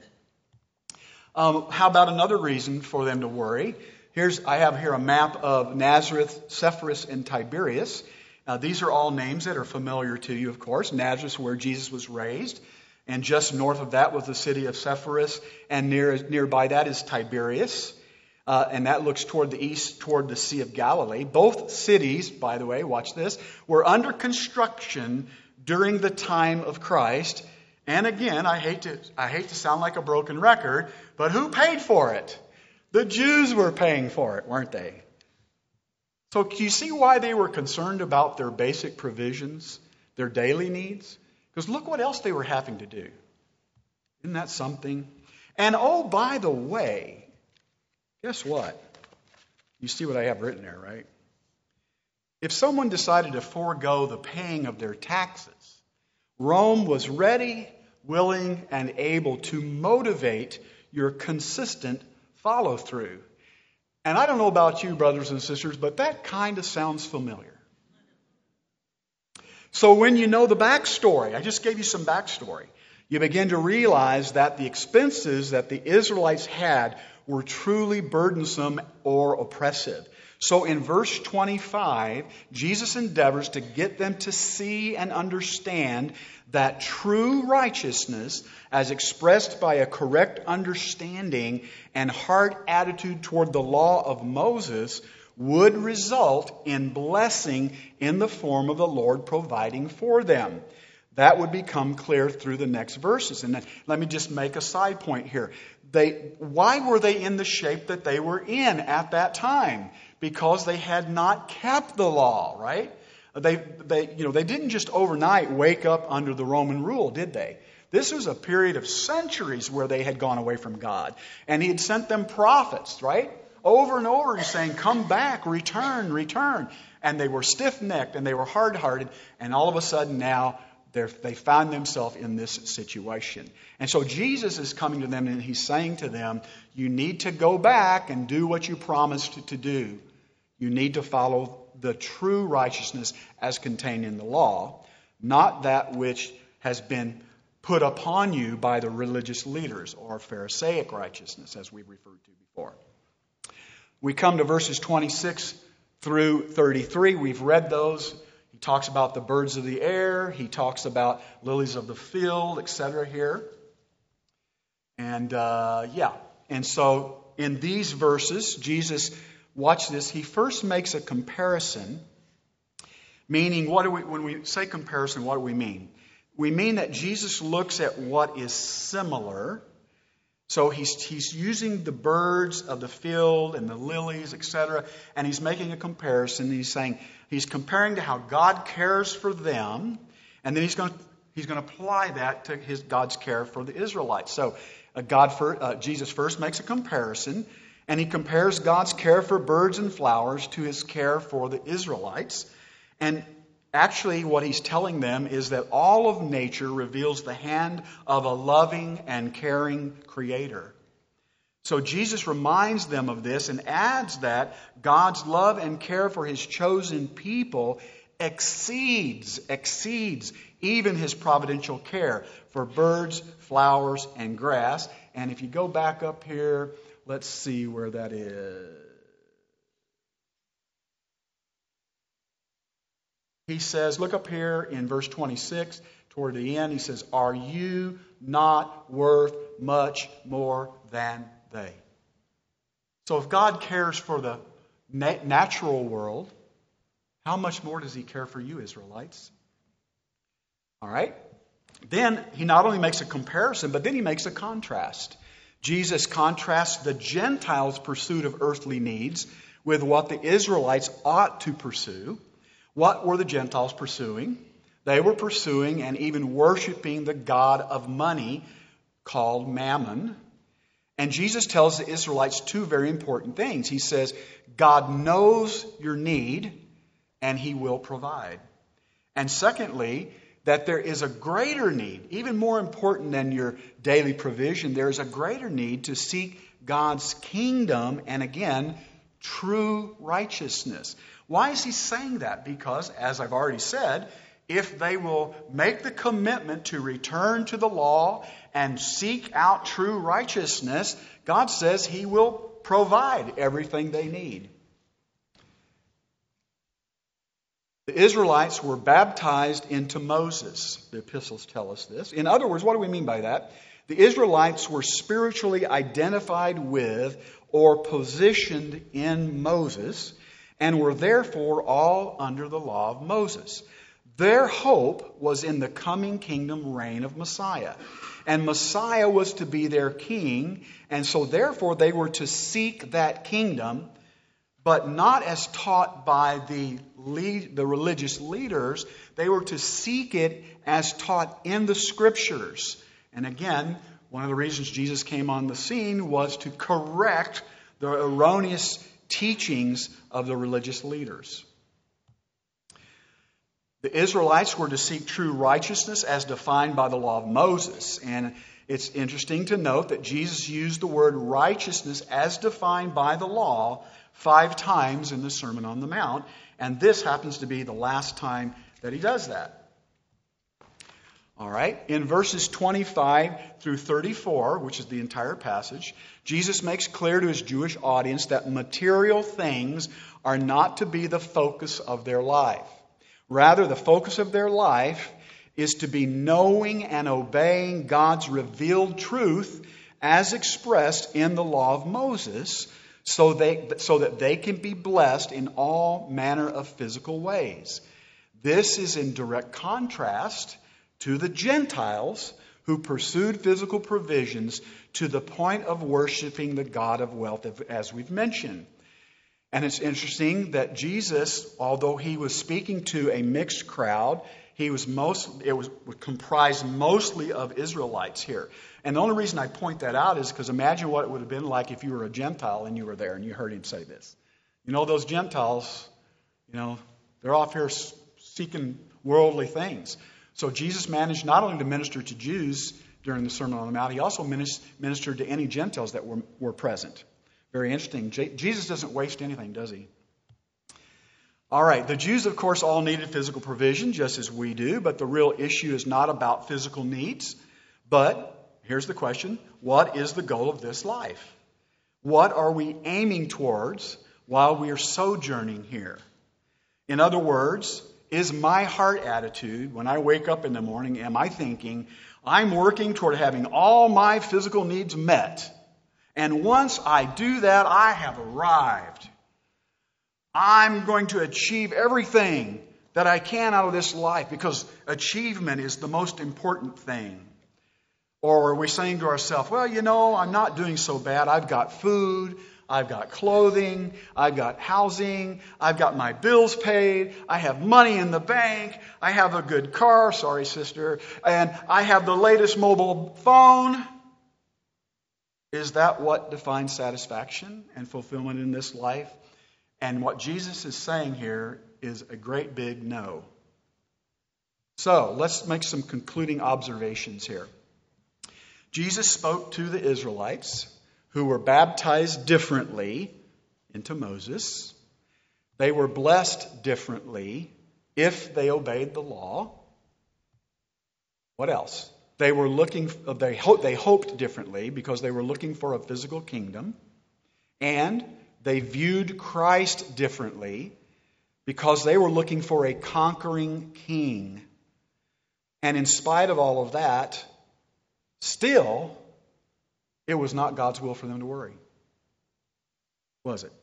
Um, how about another reason for them to worry? Here's I have here a map of Nazareth, Sepphoris, and Tiberias. Uh, these are all names that are familiar to you, of course. Nazareth, where Jesus was raised. And just north of that was the city of Sepphoris. And near nearby that is Tiberias. Uh, and that looks toward the east, toward the Sea of Galilee. Both cities, by the way, watch this, were under construction during the time of Christ. And again, I hate to I hate to sound like a broken record, but who paid for it? The Jews were paying for it, weren't they? So can you see why they were concerned about their basic provisions, their daily needs? Because look what else they were having to do. Isn't that something? And oh, by the way, guess what? You see what I have written there, right? If someone decided to forego the paying of their taxes, Rome was ready, willing, and able to motivate your consistent follow-through. And I don't know about you, brothers and sisters, but that kind of sounds familiar. So when you know the backstory, I just gave you some backstory, you begin to realize that the expenses that the Israelites had were truly burdensome or oppressive. So in verse twenty-five, Jesus endeavors to get them to see and understand that true righteousness, as expressed by a correct understanding and heart attitude toward the law of Moses, would result in blessing in the form of the Lord providing for them. That would become clear through the next verses. And then, let me just make a side point here. They, why were they in the shape that they were in at that time? Because they had not kept the law, right? They, they, you know, they didn't just overnight wake up under the Roman rule, did they? This was a period of centuries where they had gone away from God. And He had sent them prophets, right? Over and over and saying, come back, return, return. And they were stiff-necked and they were hard-hearted. And all of a sudden now, they found themselves in this situation. And so Jesus is coming to them and He's saying to them, you need to go back and do what you promised to do. You need to follow the true righteousness as contained in the law, not that which has been put upon you by the religious leaders, or Pharisaic righteousness, as we referred to before. We come to verses twenty-six through thirty-three. We've read those. He talks about the birds of the air. He talks about lilies of the field, et cetera here. And uh, yeah, and so in these verses, Jesus, watch this, He first makes a comparison, meaning what do we, when we say comparison, what do we mean? We mean that Jesus looks at what is similar. So he's, he's using the birds of the field and the lilies, et cetera, and He's making a comparison. He's saying, He's comparing to how God cares for them, and then He's going to, he's going to apply that to his God's care for the Israelites. So uh, God for, uh, Jesus first makes a comparison, and He compares God's care for birds and flowers to His care for the Israelites. And actually what He's telling them is that all of nature reveals the hand of a loving and caring Creator. So Jesus reminds them of this and adds that God's love and care for His chosen people exceeds, exceeds even His providential care for birds, flowers, and grass. And if you go back up here, let's see where that is. He says, look up here in verse twenty-six, toward the end, He says, are you not worth much more than they? So if God cares for the na- natural world, how much more does He care for you, Israelites? All right. Then He not only makes a comparison, but then He makes a contrast. Jesus contrasts the Gentiles' pursuit of earthly needs with what the Israelites ought to pursue. What were the Gentiles pursuing? They were pursuing and even worshiping the god of money called Mammon. And Jesus tells the Israelites two very important things. He says, God knows your need and He will provide. And secondly, that there is a greater need, even more important than your daily provision, there is a greater need to seek God's kingdom and again, true righteousness. Why is He saying that? Because, as I've already said, if they will make the commitment to return to the law and seek out true righteousness, God says He will provide everything they need. The Israelites were baptized into Moses. The epistles tell us this. In other words, what do we mean by that? The Israelites were spiritually identified with or positioned in Moses and were therefore all under the law of Moses. Their hope was in the coming kingdom reign of Messiah. And Messiah was to be their king, and so therefore they were to seek that kingdom. but not as taught by the lead, the religious leaders. They were to seek it as taught in the Scriptures. And again, one of the reasons Jesus came on the scene was to correct the erroneous teachings of the religious leaders. The Israelites were to seek true righteousness as defined by the law of Moses. And it's interesting to note that Jesus used the word righteousness as defined by the law five times in the Sermon on the Mount. And this happens to be the last time that he does that. All right. In verses twenty-five through thirty-four, which is the entire passage, Jesus makes clear to his Jewish audience that material things are not to be the focus of their life. Rather, the focus of their life is to be knowing and obeying God's revealed truth as expressed in the law of Moses, so they, so that they can be blessed in all manner of physical ways. This is in direct contrast to the Gentiles who pursued physical provisions to the point of worshiping the God of wealth, as we've mentioned. And it's interesting that Jesus, although he was speaking to a mixed crowd, he was most it was comprised mostly of Israelites here. And the only reason I point that out is because imagine what it would have been like if you were a Gentile and you were there and you heard him say this. You know, those Gentiles, you know, they're off here seeking worldly things. So Jesus managed not only to minister to Jews during the Sermon on the Mount, he also ministered to any Gentiles that were, were present. Very interesting. Jesus doesn't waste anything, does he? All right. The Jews, of course, all needed physical provision, just as we do. But the real issue is not about physical needs. But here's the question. What is the goal of this life? What are we aiming towards while we are sojourning here? In other words, is my heart attitude when I wake up in the morning, am I thinking, I'm working toward having all my physical needs met? And once I do that, I have arrived. I'm going to achieve everything that I can out of this life because achievement is the most important thing. Or are we saying to ourselves, well, you know, I'm not doing so bad. I've got food, I've got clothing, I've got housing, I've got my bills paid, I have money in the bank, I have a good car, sorry sister, and I have the latest mobile phone. Is that what defines satisfaction and fulfillment in this life? And what Jesus is saying here is a great big no. So, let's make some concluding observations here. Jesus spoke to the Israelites who were baptized differently into Moses. They were blessed differently if they obeyed the law. What else? They were looking. They hoped. They hoped differently because they were looking for a physical kingdom, and they viewed Christ differently because they were looking for a conquering king. And in spite of all of that, still, it was not God's will for them to worry, was it?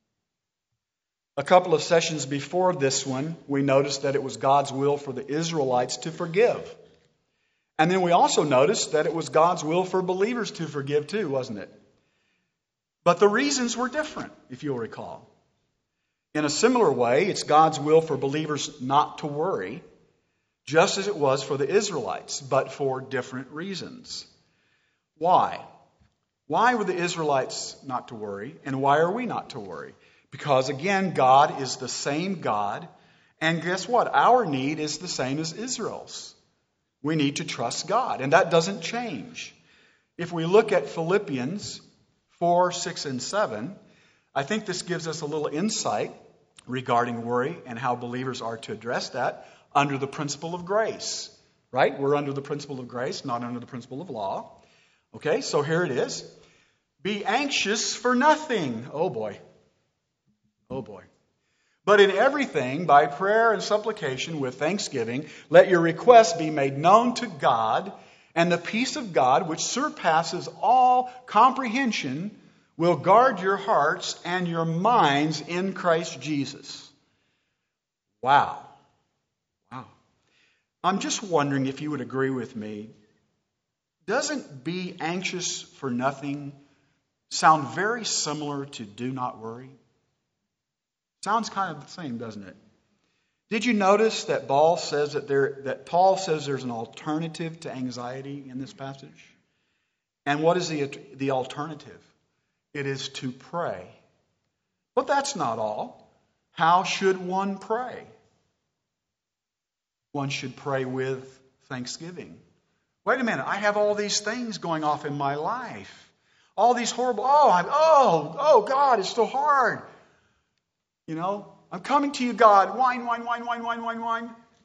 A couple of sessions before this one, we noticed that it was God's will for the Israelites to forgive. And then we also noticed that it was God's will for believers to forgive too, wasn't it? But the reasons were different, if you'll recall. In a similar way, it's God's will for believers not to worry, just as it was for the Israelites, but for different reasons. Why? Why were the Israelites not to worry, and why are we not to worry? Because, again, God is the same God, and guess what? Our need is the same as Israel's. We need to trust God, and that doesn't change. If we look at Philippians four, six, and seven, I think this gives us a little insight regarding worry and how believers are to address that under the principle of grace. Right? We're under the principle of grace, not under the principle of law. Okay, so here it is. Be anxious for nothing. Oh boy. Oh boy. But in everything, by prayer and supplication with thanksgiving, let your requests be made known to God, and the peace of God, which surpasses all comprehension, will guard your hearts and your minds in Christ Jesus. Wow. Wow. I'm just wondering if you would agree with me. Doesn't be anxious for nothing sound very similar to do not worry? Sounds kind of the same, doesn't it? Did you notice that Paul says that there that Paul says there's an alternative to anxiety in this passage? And what is the the alternative? It is to pray. But that's not all. How should one pray? One should pray with thanksgiving. Wait a minute, I have all these things going off in my life. All these horrible, oh, I'm, oh, oh, God, it's so hard. You know, I'm coming to you, God. Whine, whine, whine, whine, whine, whine, whine.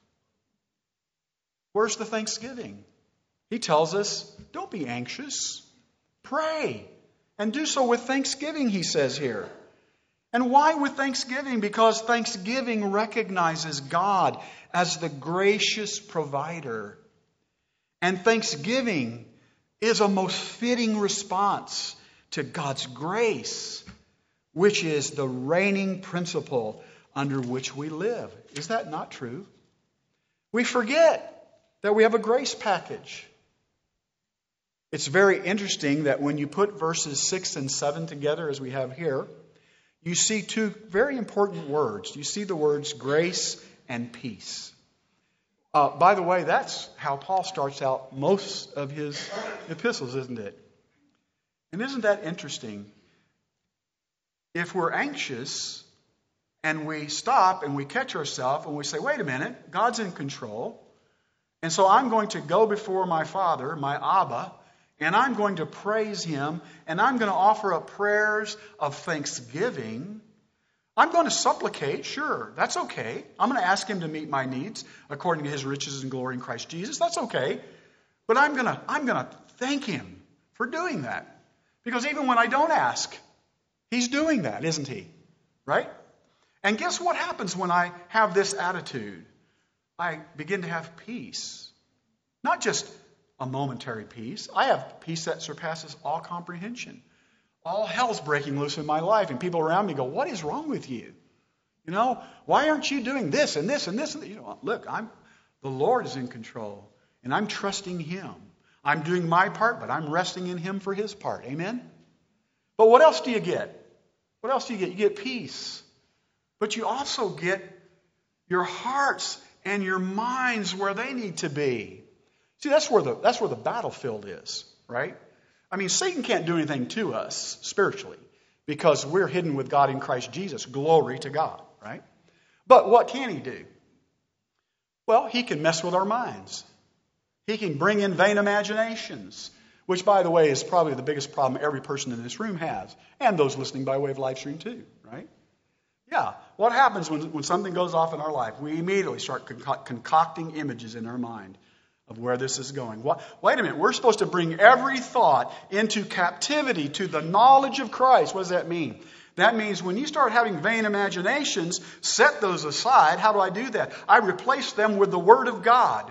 Where's the thanksgiving? He tells us, don't be anxious. Pray. And do so with thanksgiving, he says here. And why with thanksgiving? Because thanksgiving recognizes God as the gracious provider. And thanksgiving is a most fitting response to God's grace, which is the reigning principle under which we live. Is that not true? We forget that we have a grace package. It's very interesting that when you put verses six and seven together, as we have here, you see two very important words. You see the words grace and peace. Uh, by the way, that's how Paul starts out most of his epistles, isn't it? And isn't that interesting? If we're anxious and we stop and we catch ourselves and we say, wait a minute, God's in control. And so I'm going to go before my Father, my Abba, and I'm going to praise Him, and I'm going to offer up prayers of thanksgiving. I'm going to supplicate, sure, that's okay. I'm going to ask Him to meet my needs according to His riches and glory in Christ Jesus. That's okay. But I'm going to, I'm going to thank Him for doing that. Because even when I don't ask, He's doing that, isn't He? Right? And guess what happens when I have this attitude? I begin to have peace. Not just a momentary peace. I have peace that surpasses all comprehension. All hell's breaking loose in my life, and people around me go, what is wrong with you? You know, why aren't you doing this and this and this? And you know, look, I'm the Lord is in control, and I'm trusting Him. I'm doing my part, but I'm resting in Him for His part. Amen? But what else do you get? What else do you get? You get peace. But you also get your hearts and your minds where they need to be. See, that's where the that's where the battlefield is, right? I mean, Satan can't do anything to us spiritually because we're hidden with God in Christ Jesus. Glory to God, right? But what can he do? Well, he can mess with our minds. He can bring in vain imaginations, which, by the way, is probably the biggest problem every person in this room has, and those listening by way of live stream too, right? Yeah. What happens when, when something goes off in our life? We immediately start conco- concocting images in our mind of where this is going. What, wait a minute. We're supposed to bring every thought into captivity to the knowledge of Christ. What does that mean? That means when you start having vain imaginations, set those aside. How do I do that? I replace them with the Word of God.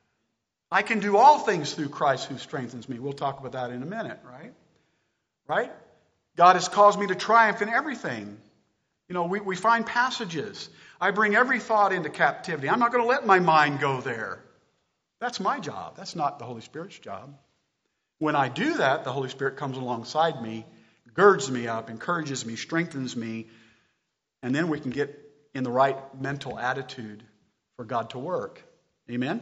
I can do all things through Christ who strengthens me. We'll talk about that in a minute, right? Right? God has caused me to triumph in everything. You know, we, we find passages. I bring every thought into captivity. I'm not going to let my mind go there. That's my job. That's not the Holy Spirit's job. When I do that, the Holy Spirit comes alongside me, girds me up, encourages me, strengthens me, and then we can get in the right mental attitude for God to work. Amen?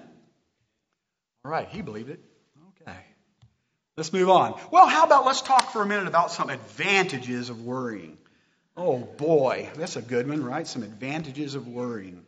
All right, he believed it. Okay. Let's move on. Well, how about let's talk for a minute about some advantages of worrying. Oh boy, that's a good one, right? Some advantages of worrying.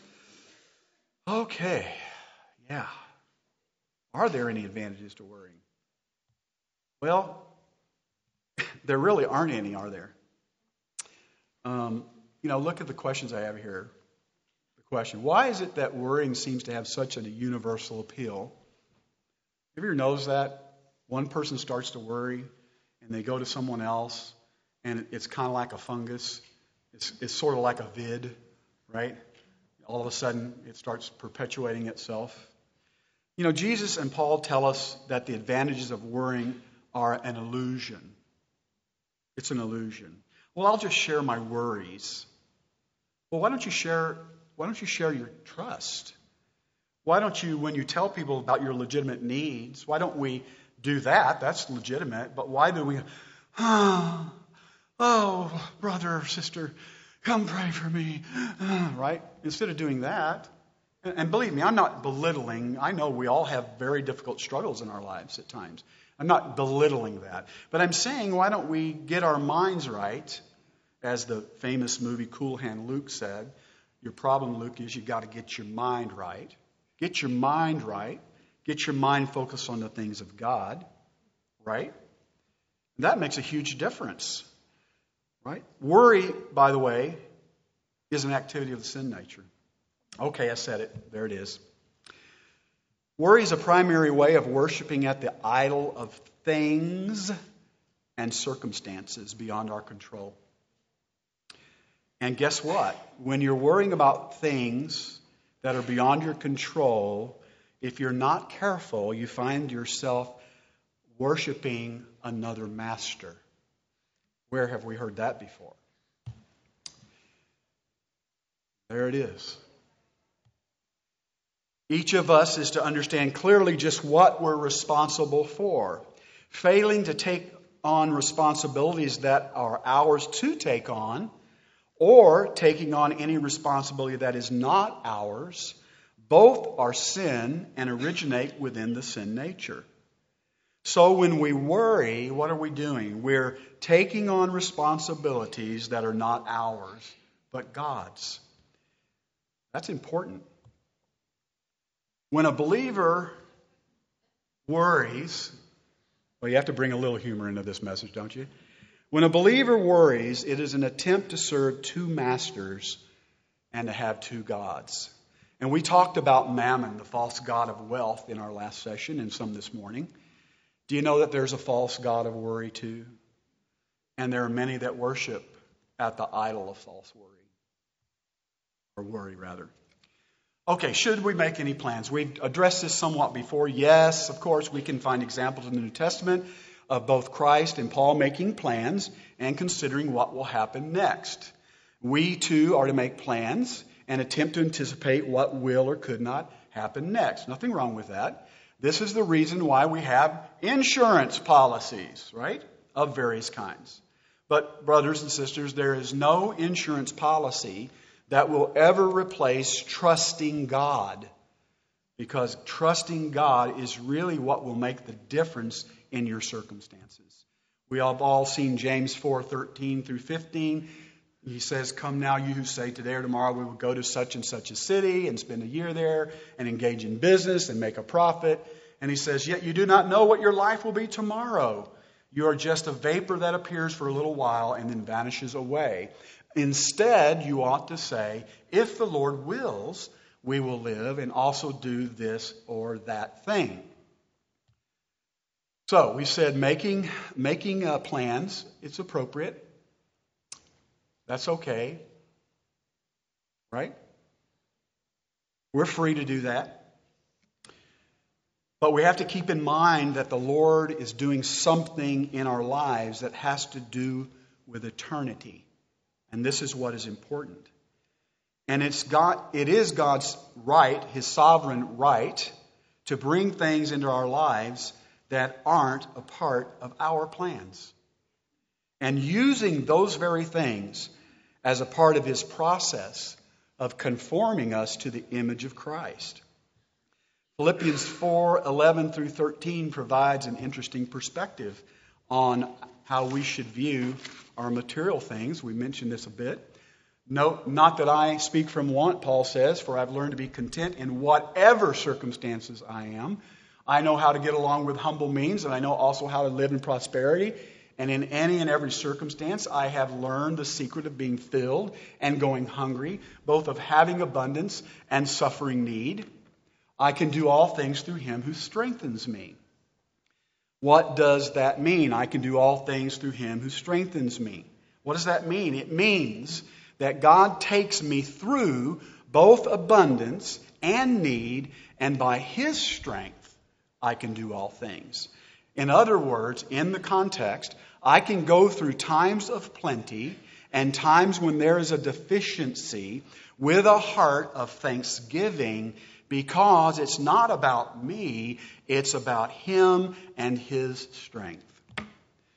Okay. Yeah. Are there any advantages to worrying? Well, there really aren't any, are there? Um, you know, look at the questions I have here. The question, why is it that worrying seems to have such a universal appeal? Have you ever noticed that? One person starts to worry, and they go to someone else, and it's kind of like a fungus. It's, it's sort of like a vid, right? All of a sudden, it starts perpetuating itself. You know, Jesus and Paul tell us that the advantages of worrying are an illusion. It's an illusion. Well, I'll just share my worries. Well, why don't you share, why don't you share your trust? Why don't you, when you tell people about your legitimate needs, why don't we do that? That's legitimate. But why do we, oh, oh brother or sister, come pray for me, right? Instead of doing that, and believe me, I'm not belittling. I know we all have very difficult struggles in our lives at times. I'm not belittling that. But I'm saying, why don't we get our minds right? As the famous movie Cool Hand Luke said, your problem, Luke, is you got to get your mind right. Get your mind right. Get your mind focused on the things of God, right? That makes a huge difference, right? Worry, by the way, is an activity of the sin nature. Okay, I said it. There it is. Worry is a primary way of worshiping at the idol of things and circumstances beyond our control. And guess what? When you're worrying about things that are beyond your control, if you're not careful, you find yourself worshiping another master. Where have we heard that before? There it is. Each of us is to understand clearly just what we're responsible for. Failing to take on responsibilities that are ours to take on, or taking on any responsibility that is not ours, both are sin and originate within the sin nature. So when we worry, what are we doing? We're taking on responsibilities that are not ours, but God's. That's important. When a believer worries, well, you have to bring a little humor into this message, don't you? When a believer worries, it is an attempt to serve two masters and to have two gods. And we talked about Mammon, the false god of wealth, in our last session and some this morning. Do you know that there's a false god of worry too? And there are many that worship at the idol of false worry. Or worry, rather. Okay, should we make any plans? We've addressed this somewhat before. Yes, of course, we can find examples in the New Testament of both Christ and Paul making plans and considering what will happen next. We, too, are to make plans and attempt to anticipate what will or could not happen next. Nothing wrong with that. This is the reason why we have insurance policies, right, of various kinds. But, brothers and sisters, there is no insurance policy that will ever replace trusting God, because trusting God is really what will make the difference in your circumstances. We have all seen James four thirteen through fifteen. He says, "Come now, you who say today or tomorrow we will go to such and such a city and spend a year there and engage in business and make a profit." And he says, "Yet you do not know what your life will be tomorrow. You are just a vapor that appears for a little while and then vanishes away. Instead, you ought to say, if the Lord wills, we will live and also do this or that thing." So we said making making uh, plans, it's appropriate. That's okay. Right? We're free to do that. But we have to keep in mind that the Lord is doing something in our lives that has to do with eternity. And this is what is important. And it's God, it is God's right, His sovereign right, to bring things into our lives that aren't a part of our plans. And using those very things as a part of His process of conforming us to the image of Christ. Philippians four eleven through thirteen provides an interesting perspective on how we should view our material things. We mentioned this a bit. No, not that I speak from want, Paul says, for I've learned to be content in whatever circumstances I am. I know how to get along with humble means, and I know also how to live in prosperity. And in any and every circumstance, I have learned the secret of being filled and going hungry, both of having abundance and suffering need. I can do all things through Him who strengthens me. What does that mean? I can do all things through Him who strengthens me. What does that mean? It means that God takes me through both abundance and need, and by His strength, I can do all things. In other words, in the context, I can go through times of plenty and times when there is a deficiency with a heart of thanksgiving, because it's not about me, it's about Him and His strength.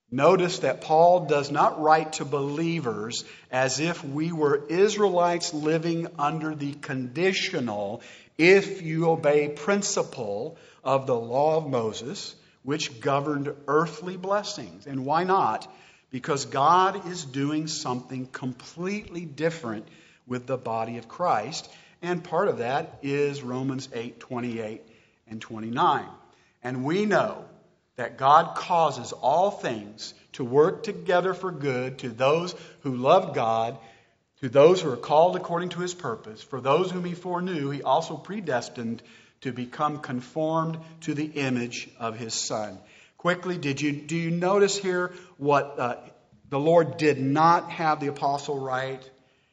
Notice that Paul does not write to believers as if we were Israelites living under the conditional, if you obey principle of the law of Moses, which governed earthly blessings. And why not? Because God is doing something completely different with the body of Christ. And part of that is Romans eight, twenty-eight and twenty-nine. And we know that God causes all things to work together for good to those who love God, to those who are called according to His purpose. For those whom He foreknew, He also predestined to become conformed to the image of His Son. Quickly, did you do you notice here what uh, the Lord did not have the apostle write?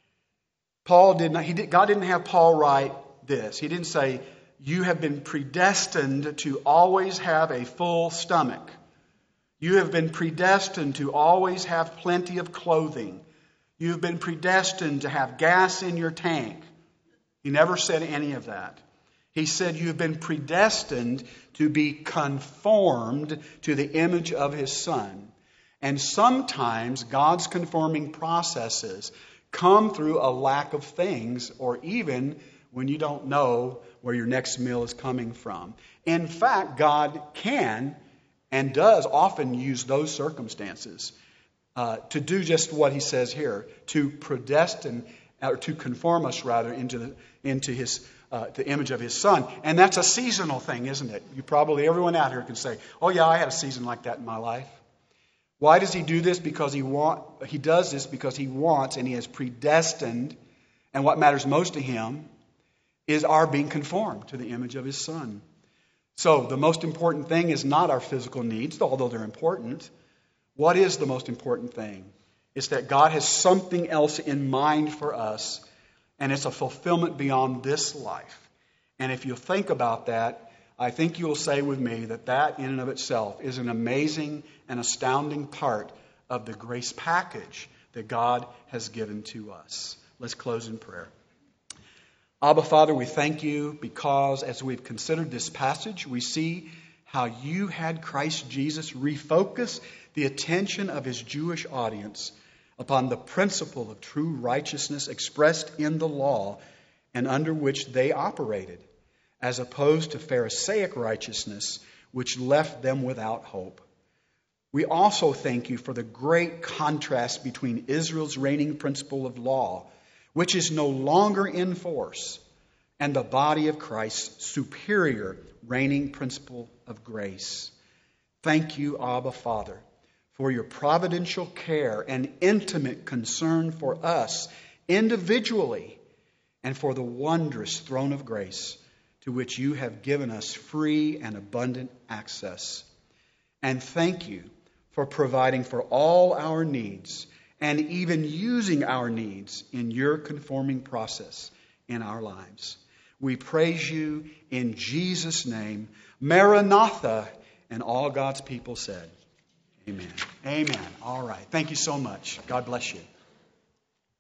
Paul did not. He did, God didn't have Paul write this. He didn't say, "You have been predestined to always have a full stomach. You have been predestined to always have plenty of clothing. You have been predestined to have gas in your tank." He never said any of that. He said you have been predestined to be conformed to the image of His Son. And sometimes God's conforming processes come through a lack of things, or even when you don't know where your next meal is coming from. In fact, God can and does often use those circumstances uh, to do just what He says here, to predestine, or to conform us rather into the, into His uh, the image of His Son. And that's a seasonal thing, isn't it? You probably, everyone out here can say, "Oh yeah, I had a season like that in my life." Why does He do this? Because He want He does this because He wants, and He has predestined, and what matters most to Him is our being conformed to the image of His Son. So the most important thing is not our physical needs, although they're important. What is the most important thing? It's that God has something else in mind for us, and it's a fulfillment beyond this life. And if you think about that, I think you'll say with me that that in and of itself is an amazing and astounding part of the grace package that God has given to us. Let's close in prayer. Abba, Father, we thank You because as we've considered this passage, we see how You had Christ Jesus refocus the attention of His Jewish audience upon the principle of true righteousness expressed in the law and under which they operated, as opposed to Pharisaic righteousness, which left them without hope. We also thank You for the great contrast between Israel's reigning principle of law, which is no longer in force, and the body of Christ's superior reigning principle of grace. Thank You, Abba, Father, for Your providential care and intimate concern for us individually, and for the wondrous throne of grace to which You have given us free and abundant access. And thank You for providing for all our needs, and even using our needs in Your conforming process in our lives. We praise You in Jesus' name. Maranatha, and all God's people said, Amen. Amen. All right. Thank you so much. God bless you.